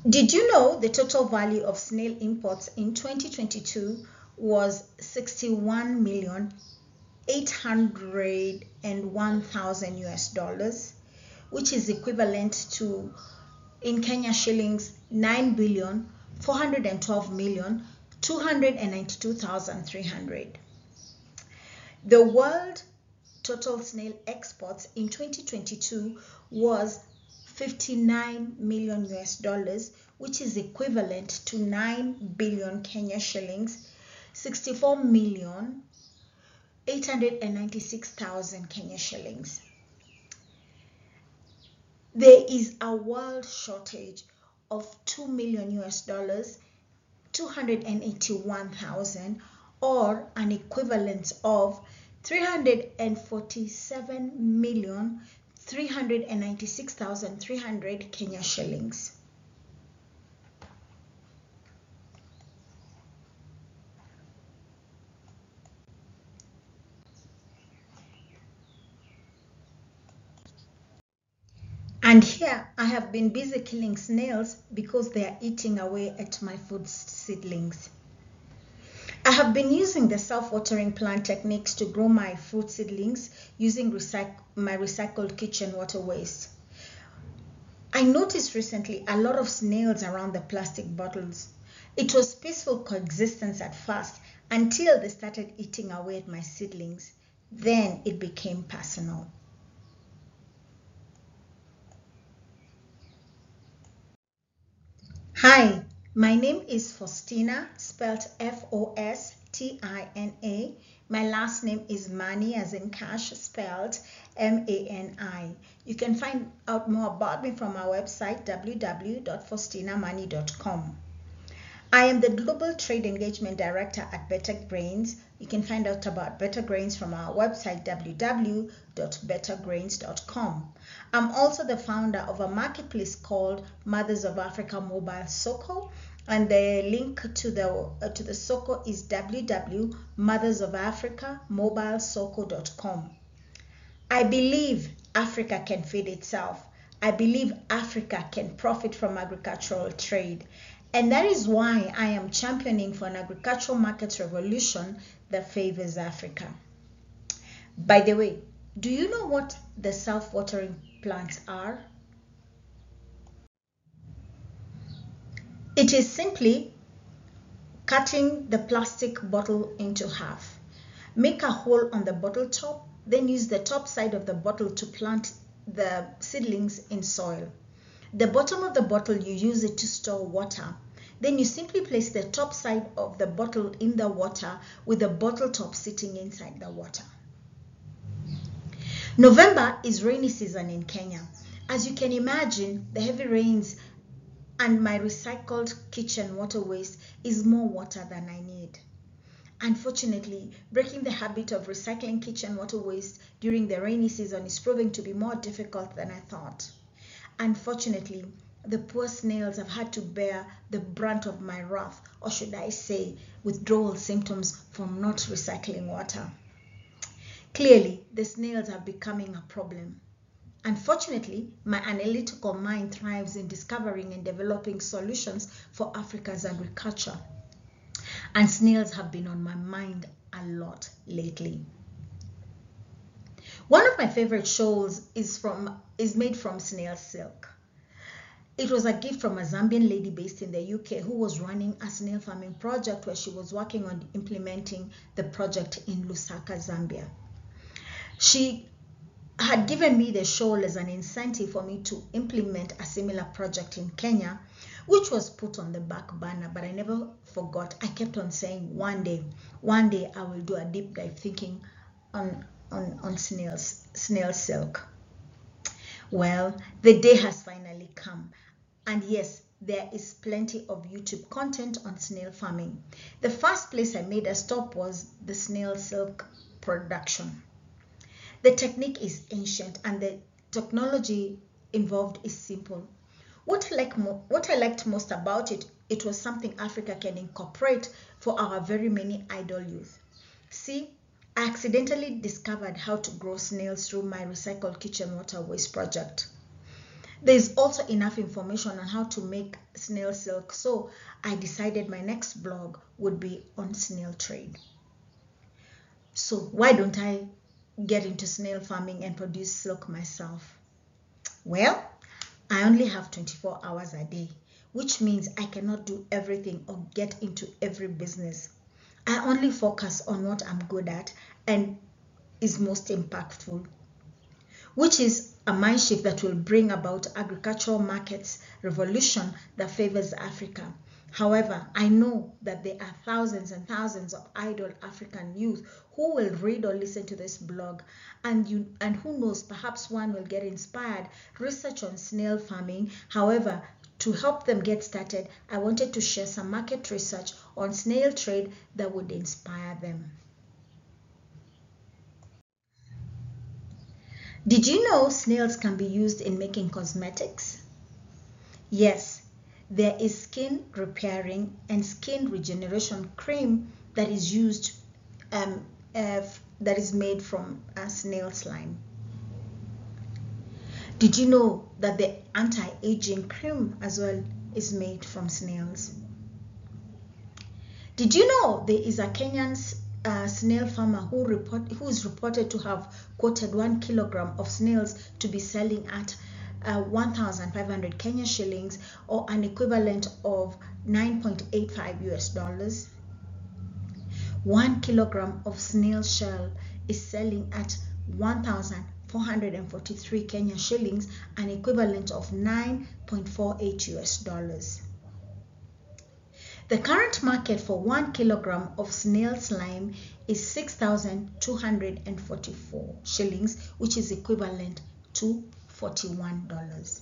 Did you know the total value of snail imports in 2022 was 61,801,000 US dollars, which is equivalent to, in Kenya shillings, 9,412,292,300. The world total snail exports in 2022 was 59 million US dollars, which is equivalent to 9 billion Kenya shillings, 64,896,000 Kenya shillings. There is a world shortage of 2 million US dollars, 281,000, or an equivalent of 347,396,300 Kenya shillings. And here I have been busy killing snails because they are eating away at my food seedlings. I have been using the self-watering plant techniques to grow my fruit seedlings using my recycled kitchen water waste. I noticed recently a lot of snails around the plastic bottles. It was peaceful coexistence at first until they started eating away at my seedlings. Then it became personal. Hi, my name is Faustina, spelled F-O-S-T-I-N-A. My last name is Mani, as in cash, spelled M-A-N-I. You can find out more about me from our website, www.faustinamani.com. I am the Global Trade Engagement Director at Better Grains. You can find out about Better Grains from our website, www.bettergrains.com. I'm also the founder of a marketplace called Mothers of Africa Mobile Soko, and the link to the Soko is www.mothersofafricamobilesoko.com. I believe Africa can feed itself. I believe Africa can profit from agricultural trade. And that is why I am championing for an agricultural market revolution that favors Africa. By the way, do you know what the self-watering plants are? It is simply cutting the plastic bottle into half. Make a hole on the bottle top, then use the top side of the bottle to plant the seedlings in soil. The bottom of the bottle, you use it to store water. Then you simply place the top side of the bottle in the water with the bottle top sitting inside the water. November is rainy season in Kenya. As you can imagine, the heavy rains and my recycled kitchen water waste is more water than I need. Unfortunately, breaking the habit of recycling kitchen water waste during the rainy season is proving to be more difficult than I thought. Unfortunately, the poor snails have had to bear the brunt of my wrath, or should I say, withdrawal symptoms from not recycling water. Clearly, the snails are becoming a problem. Unfortunately, my analytical mind thrives in discovering and developing solutions for Africa's agriculture. And snails have been on my mind a lot lately. One of my favorite shawls is made from snail silk. It was a gift from a Zambian lady based in the UK who was running a snail farming project where she was working on implementing the project in Lusaka, Zambia. She had given me the shawl as an incentive for me to implement a similar project in Kenya, which was put on the back burner, but I never forgot. I kept on saying one day I will do a deep dive thinking on snail silk. Well, the day has finally come. And yes, there is plenty of YouTube content on snail farming. The first place I made a stop was the snail silk production. The technique is ancient and the technology involved is simple. What I liked most about it, it was something Africa can incorporate for our very many idle youth. See, I accidentally discovered how to grow snails through my recycled kitchen water waste project. There's also enough information on how to make snail silk, so I decided my next blog would be on snail trade. So why don't I get into snail farming and produce silk myself? Well, I only have 24 hours a day, which means I cannot do everything or get into every business. I only focus on what I'm good at and is most impactful, which is a mind shift that will bring about agricultural markets revolution that favors Africa. However, I know that there are thousands and thousands of idle African youth who will read or listen to this blog, and who knows, perhaps one will get inspired, research on snail farming. However, to help them get started, I wanted to share some market research on snail trade that would inspire them. Did you know snails can be used in making cosmetics? Yes, there is skin repairing and skin regeneration cream that is used, that is made from snail slime. Did you know that the anti-aging cream as well is made from snails? Did you know there is a Kenyan snail farmer who is reported to have quoted 1 kilogram of snails to be selling at 1,500 Kenya shillings, or an equivalent of $9.85 US. 1 kilogram of snail shell is selling at 1,443 Kenya shillings, an equivalent of $9.48 US. The current market for 1 kilogram of snail slime is 6,244 shillings, which is equivalent to $41.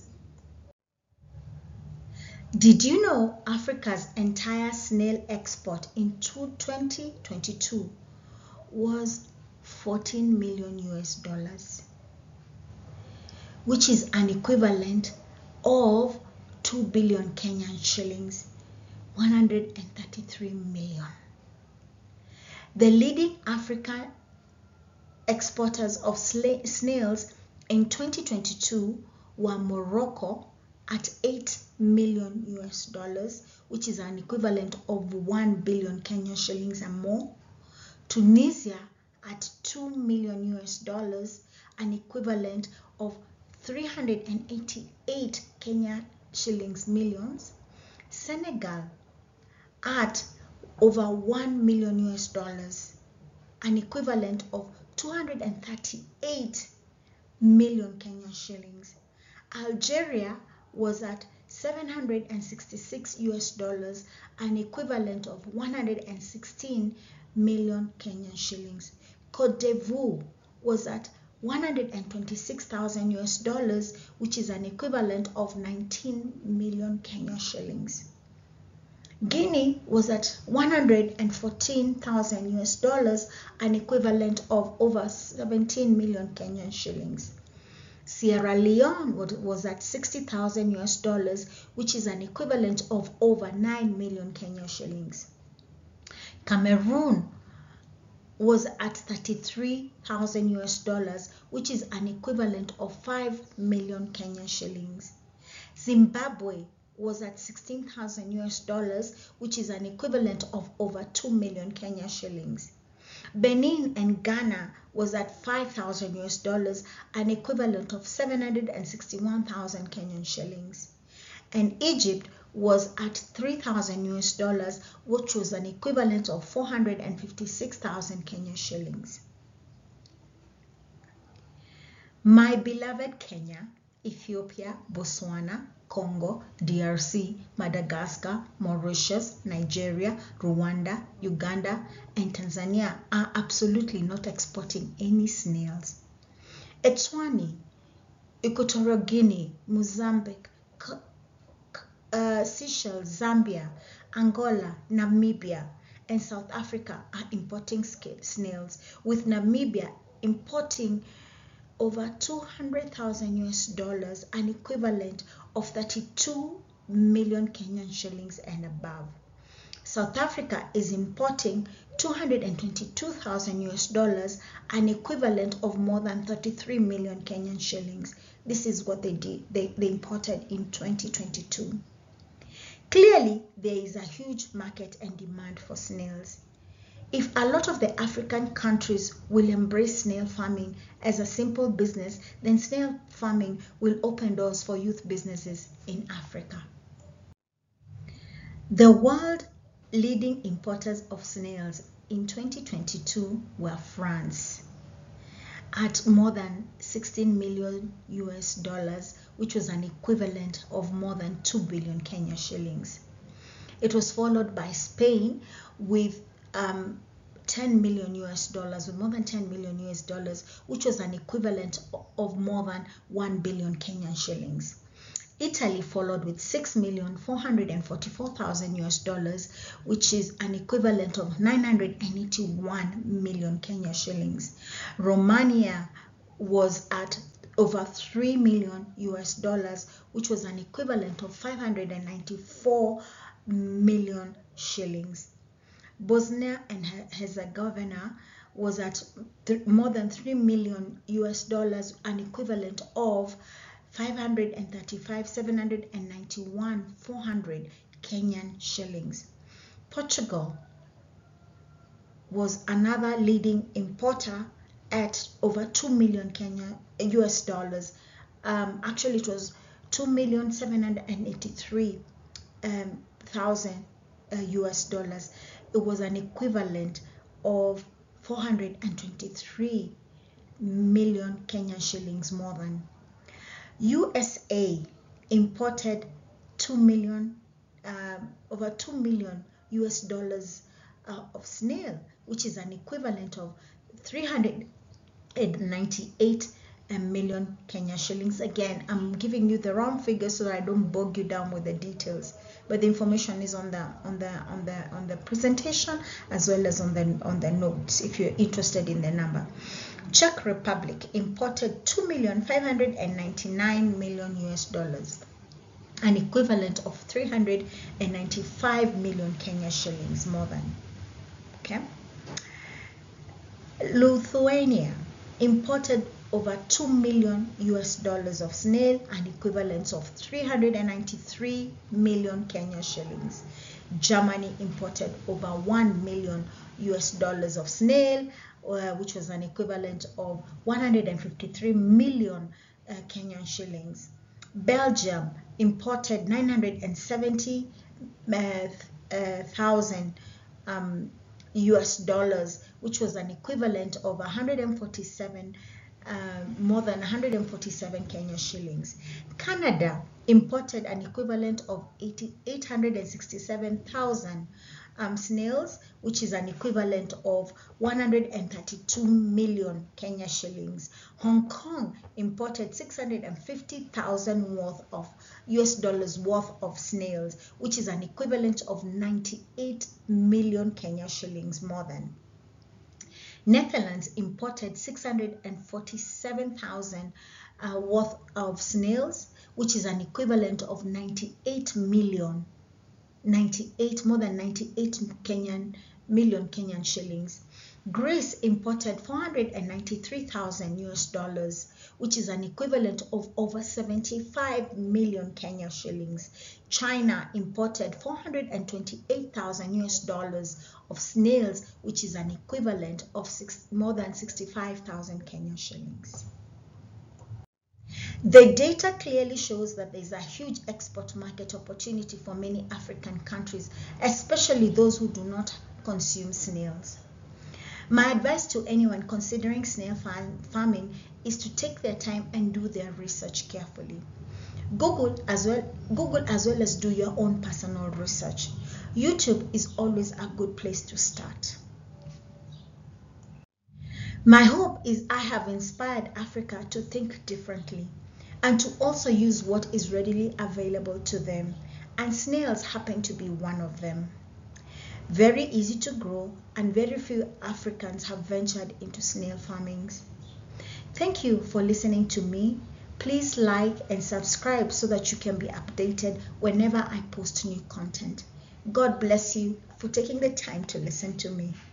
Did you know Africa's entire snail export in 2022 was 14 million US, which is an equivalent of 2 billion Kenyan shillings, 133 million. The leading African exporters of snails in 2022 were Morocco at 8 million US, which is an equivalent of 1 billion Kenyan shillings and more. Tunisia at 2 million US, an equivalent of 388 Kenyan shillings millions. Senegal at over 1 million US, an equivalent of 238 million Kenyan shillings. Algeria was at 766 US, an equivalent of 116 million Kenyan shillings. Cote d'Ivoire was at 126,000 US, which is an equivalent of 19 million Kenyan shillings. Guinea was at 114,000 US, an equivalent of over 17 million Kenyan shillings. Sierra Leone was at 60,000 US, which is an equivalent of over 9 million Kenyan shillings. Cameroon was at 33,000 US, which is an equivalent of 5 million Kenyan shillings. Zimbabwe was at 16,000 US, which is an equivalent of over 2 million Kenyan shillings. Benin and Ghana was at 5,000 US, an equivalent of 761,000 Kenyan shillings. And Egypt was at 3,000 US, which was an equivalent of 456,000 Kenyan shillings. My beloved Kenya, Ethiopia, Botswana, Congo, DRC, Madagascar, Mauritius, Nigeria, Rwanda, Uganda, and Tanzania are absolutely not exporting any snails. Eswatini, Equatorial Guinea, Mozambique, Seychelles, Zambia, Angola, Namibia, and South Africa are importing snails, with Namibia importing over 200,000 US, an equivalent of 32 million Kenyan shillings and above. South Africa is importing $222,000, an equivalent of more than 33 million Kenyan shillings. This is what they imported in 2022. Clearly, there is a huge market and demand for snails. If a lot of the African countries will embrace snail farming as a simple business, then snail farming will open doors for youth businesses in Africa. The world leading importers of snails in 2022 were France at more than $16 million, which was an equivalent of more than 2 billion Kenya shillings. It was followed by Spain with $10 million, with more than $10 million, which was an equivalent of more than 1 billion Kenyan shillings. Italy followed with $6,444,000, which is an equivalent of 981 million Kenya shillings. Romania was at over $3 million, which was an equivalent of 594 million shillings. Bosnia and Herzegovina was at more than $3 million, an equivalent of 400 Kenyan shillings. Portugal was another leading importer at over 2 million US dollars. Actually, it was 2,783,000 US dollars. It was an equivalent of 423 million Kenyan shillings more than. USA imported over 2 million US dollars of snail, which is an equivalent of 398 million Kenya shillings. Again, I'm giving you the round figures so that I don't bog you down with the details, but the information is on the presentation as well as on the notes if you're interested in the number. Czech Republic imported 2,599 million US dollars, an equivalent of 395 million Kenya shillings more than. Okay. Lithuania imported over 2 million US dollars of snail, an equivalent of 393 million Kenya shillings. Germany imported over 1 million US dollars of snail, which was an equivalent of 153 million Kenyan shillings. Belgium imported 970,000 US dollars, which was an equivalent of more than 147 Kenya shillings. Canada imported an equivalent of 867,000 snails, which is an equivalent of 132 million Kenya shillings. Hong Kong imported 650,000 worth of US dollars worth of snails, which is an equivalent of 98 million Kenya shillings more than. Netherlands imported 647,000 worth of snails, which is an equivalent of more than 98 million Kenyan shillings. Greece imported 493,000 US dollars, which is an equivalent of over 75 million Kenya shillings. China imported 428,000 US dollars of snails, which is an equivalent of more than 65,000 Kenya shillings. The data clearly shows that there is a huge export market opportunity for many African countries, especially those who do not consume snails. My advice to anyone considering snail farming is to take their time and do their research carefully. Google as well as do your own personal research. YouTube is always a good place to start. My hope is I have inspired Africa to think differently and to also use what is readily available to them, and snails happen to be one of them. Very easy to grow, and very few Africans have ventured into snail farming. Thank you for listening to me. Please like and subscribe so that you can be updated whenever I post new content. God bless you for taking the time to listen to me.